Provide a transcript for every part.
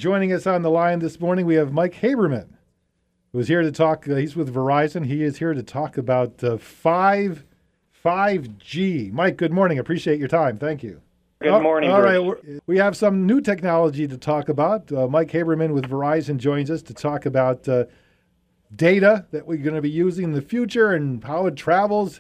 Joining us on the line this morning, we have Mike Haberman, who's here to talk. He's with Verizon. He is here to talk about 5G. Mike, good morning. Appreciate your time. Thank you. Good morning, All Bruce. right, we have some new technology to talk about. Mike Haberman with Verizon joins us to talk about data that we're going to be using in the future and how it travels.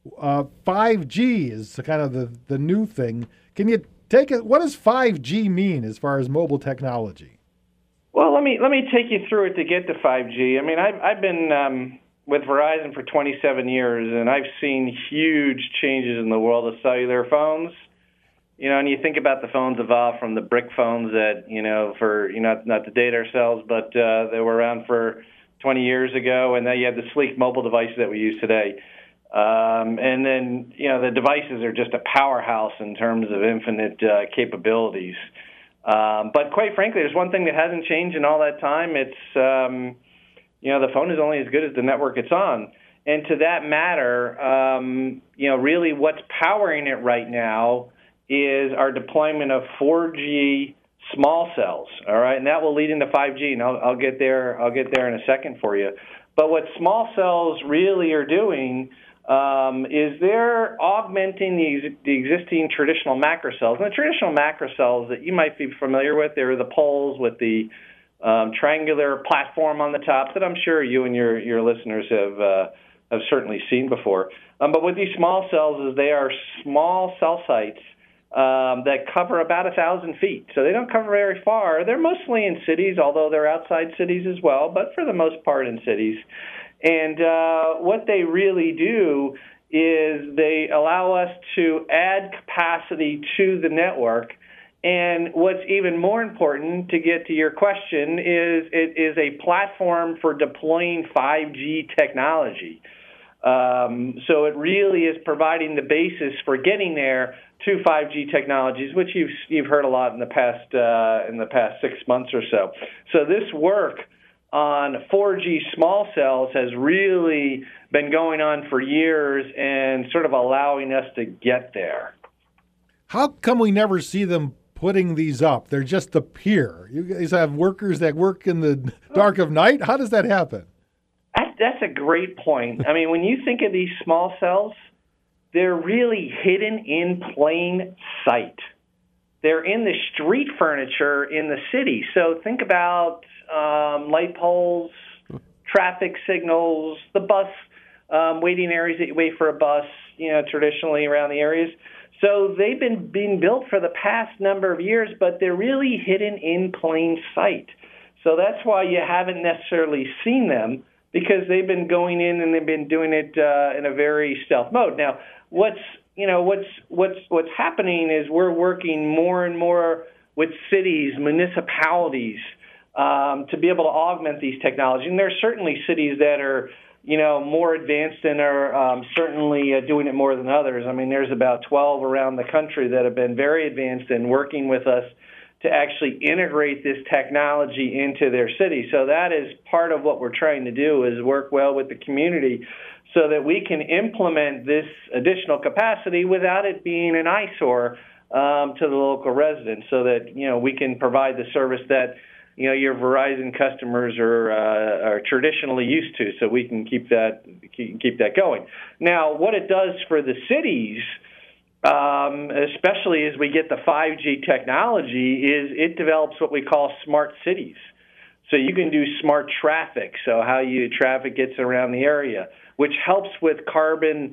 5G is kind of the new thing. Can you take it? What does 5G mean as far as mobile technology? Well, let me take you through it to get to 5G. I mean, I've been with Verizon for 27 years, and I've seen huge changes in the world of cellular phones. You know, and you think about the phones evolved from the brick phones that, not to date ourselves, but they were around for 20 years ago, and now you have the sleek mobile devices that we use today. And then, the devices are just a powerhouse in terms of infinite capabilities. But quite frankly, there's one thing that hasn't changed in all that time. It's, the phone is only as good as the network it's on. And to that matter, really what's powering it right now is our deployment of 4G small cells, all right? And that will lead into 5G, and I'll get there in a second for you. But what small cells really are doing is they're augmenting the existing traditional macro cells. And the traditional macro cells that you might be familiar with, they're the poles with the triangular platform on the top that I'm sure you and your listeners have certainly seen before. But with these small cells, is they are small cell sites that cover about 1,000 feet. So they don't cover very far. They're mostly in cities, although they're outside cities as well, but for the most part in cities. And what they really do is they allow us to add capacity to the network. And what's even more important, to get to your question, is it is a platform for deploying 5G technology. So it really is providing the basis for getting there to 5G technologies, which you've heard a lot in the past 6 months or so. So this work on 4G small cells has really been going on for years and sort of allowing us to get there. How come we never see them putting these up? They're just appear. You guys have workers that work in the dark of night? How does that happen? That's a great point. I mean, when you think of these small cells, they're really hidden in plain sight. They're in the street furniture in the city. So think about light poles, traffic signals, the bus waiting areas that you wait for a bus, traditionally around the areas. So they've been being built for the past number of years, but they're really hidden in plain sight. So that's why you haven't necessarily seen them, because they've been going in and they've been doing it in a very stealth mode. Now, what's happening is we're working more and more with cities, municipalities, to be able to augment these technologies. And there are certainly cities that are, more advanced and are certainly doing it more than others. I mean, there's about 12 around the country that have been very advanced in working with us to actually integrate this technology into their city. So that is part of what we're trying to do, is work well with the community so that we can implement this additional capacity without it being an eyesore to the local residents, so that, we can provide the service that, your Verizon customers are traditionally used to, so we can keep that going. Now, what it does for the cities, especially as we get the 5G technology, is it develops what we call smart cities. So you can do smart traffic, so how traffic gets around the area, which helps with carbon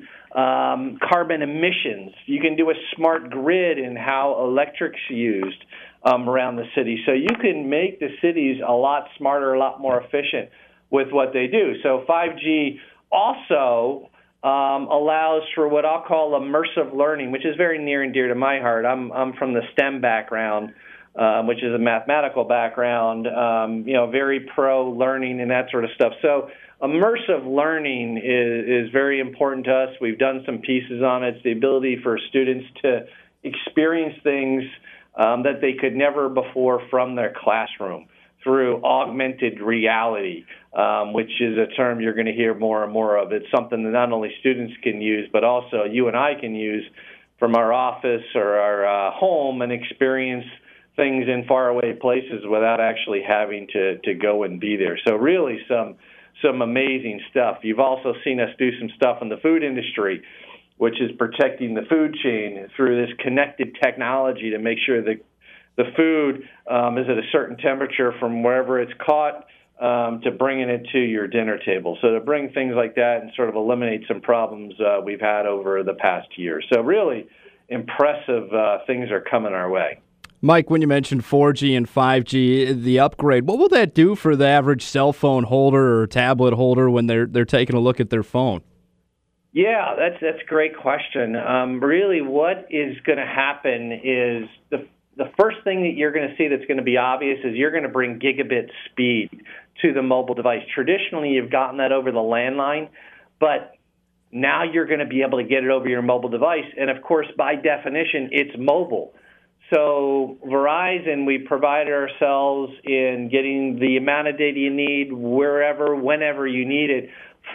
emissions. You can do a smart grid in how electric's used around the city. So you can make the cities a lot smarter, a lot more efficient with what they do. So 5G also allows for what I'll call immersive learning, which is very near and dear to my heart. I'm from the STEM background, which is a mathematical background, very pro learning and that sort of stuff. So immersive learning is very important to us. We've done some pieces on it. It's the ability for students to experience things that they could never before from their classroom through augmented reality, which is a term you're going to hear more and more of. It's something that not only students can use, but also you and I can use from our office or our home and experience things in faraway places without actually having to go and be there. So really some amazing stuff. You've also seen us do some stuff in the food industry, which is protecting the food chain through this connected technology to make sure that the food is at a certain temperature from wherever it's caught to bringing it to your dinner table. So to bring things like that and sort of eliminate some problems we've had over the past year. So really impressive things are coming our way. Mike, when you mentioned 4G and 5G, the upgrade, what will that do for the average cell phone holder or tablet holder when they're taking a look at their phone? Yeah, that's a great question. Really, what is going to happen is the first thing that you're going to see that's going to be obvious is you're going to bring gigabit speed to the mobile device. Traditionally, you've gotten that over the landline, but now you're going to be able to get it over your mobile device. And, of course, by definition, it's mobile. So Verizon, we prided ourselves in getting the amount of data you need wherever, whenever you need it.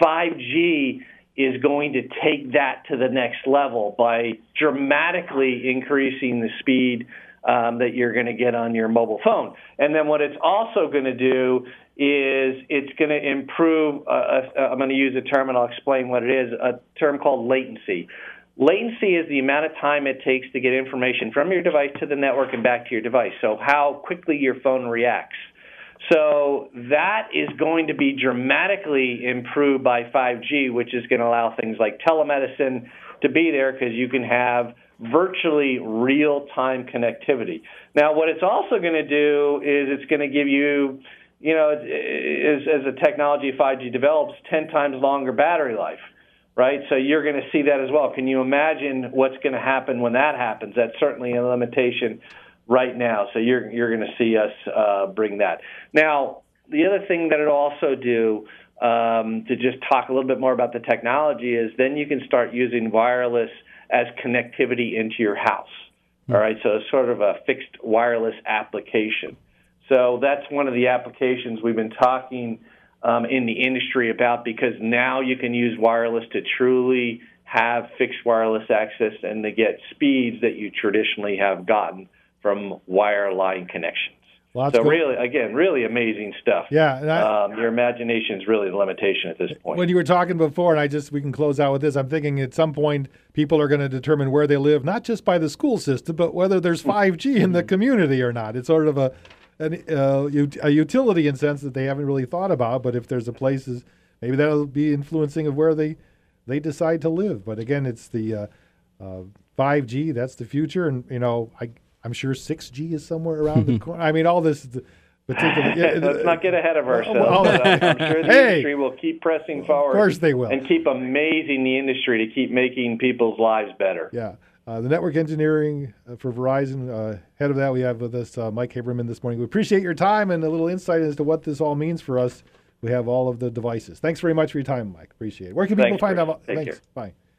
5G is going to take that to the next level by dramatically increasing the speed that you're going to get on your mobile phone. And then what it's also going to do is it's going to improve, I'm going to use a term and I'll explain what it is, a term called latency. Latency is the amount of time it takes to get information from your device to the network and back to your device, so how quickly your phone reacts. So that is going to be dramatically improved by 5G, which is going to allow things like telemedicine to be there because you can have virtually real-time connectivity. Now, what it's also going to do is it's going to give you, as the technology of 5G develops, 10 times longer battery life, right? So you're going to see that as well. Can you imagine what's going to happen when that happens? That's certainly a limitation right now. So you're going to see us bring that. Now, the other thing that it'll also do, to just talk a little bit more about the technology, is then you can start using wireless as connectivity into your house. All right, so it's sort of a fixed wireless application. So that's one of the applications we've been talking in the industry about, because now you can use wireless to truly have fixed wireless access and to get speeds that you traditionally have gotten from wireline connections. So really, again, really amazing stuff. Yeah. And your imagination is really the limitation at this point. When you were talking before, and we can close out with this, I'm thinking at some point people are going to determine where they live, not just by the school system, but whether there's 5G in the community or not. It's sort of a utility in sense that they haven't really thought about, but if there's a places, maybe that'll be influencing of where they decide to live. But again, it's the 5G, that's the future, and I'm sure 6G is somewhere around the corner. I mean, all this particular. Let's not get ahead of ourselves. I'm sure the industry will kead pressing forward. Of course they will. And keep amazing the industry to keep making people's lives better. Yeah. The network engineering for Verizon, head of that, we have with us Mike Haberman this morning. We appreciate your time and a little insight as to what this all means for us. We have all of the devices. Thanks very much for your time, Mike. Appreciate it. Where can people find out? Thanks. Bye.